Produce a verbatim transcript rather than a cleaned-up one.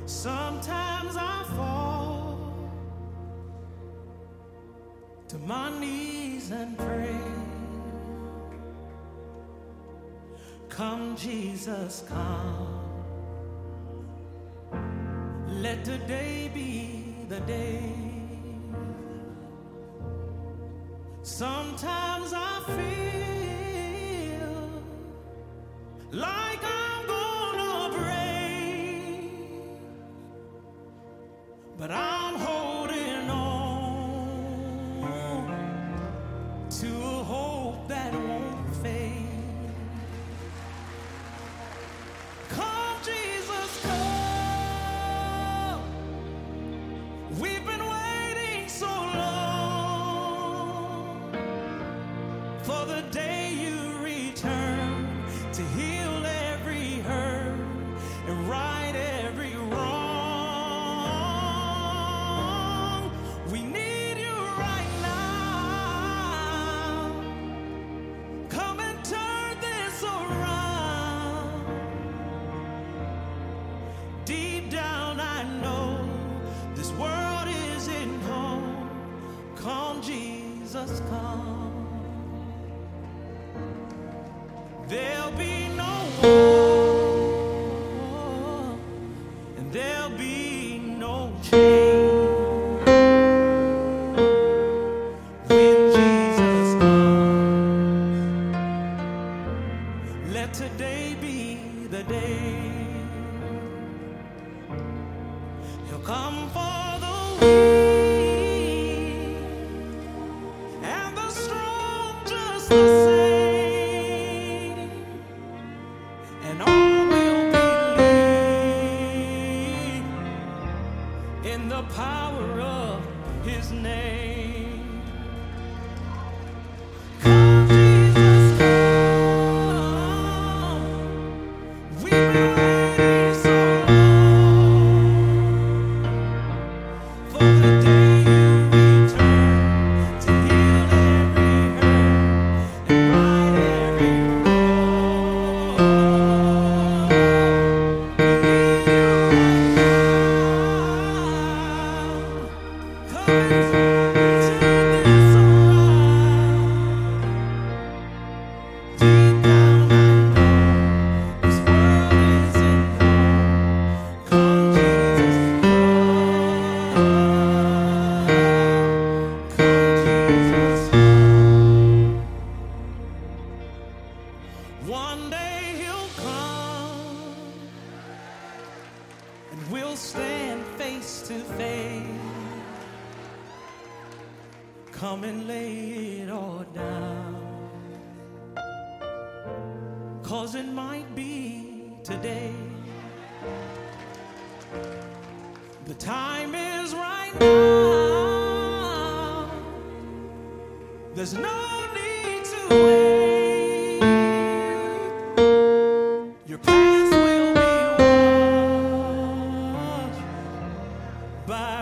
Sometimes I fall to my knees and pray. Come, Jesus, come. Let today be the day. Sometimes I feel like I'm gonna break, but I'm holding on to a hope that won't fade. Come, Jesus, come. We've been waiting so long for the day you return to heal every hurt and right every wrong. We need you right now. Come and turn this around. Deep down I know this world isn't home. Come, Jesus, come. There'll be no war, and there'll be no change when Jesus comes. Let today be the day. He'll come for the weak and the strong just the same. And all will believe in the power of his name. Come, Jesus, come. We've been waiting so long for the day you return to heal every hurt and right every wrong. One day he'll come and we'll stand face to face. Come and lay it all down, 'cause it might be today. The time is right now. There's no need to wait. Your past will be washed by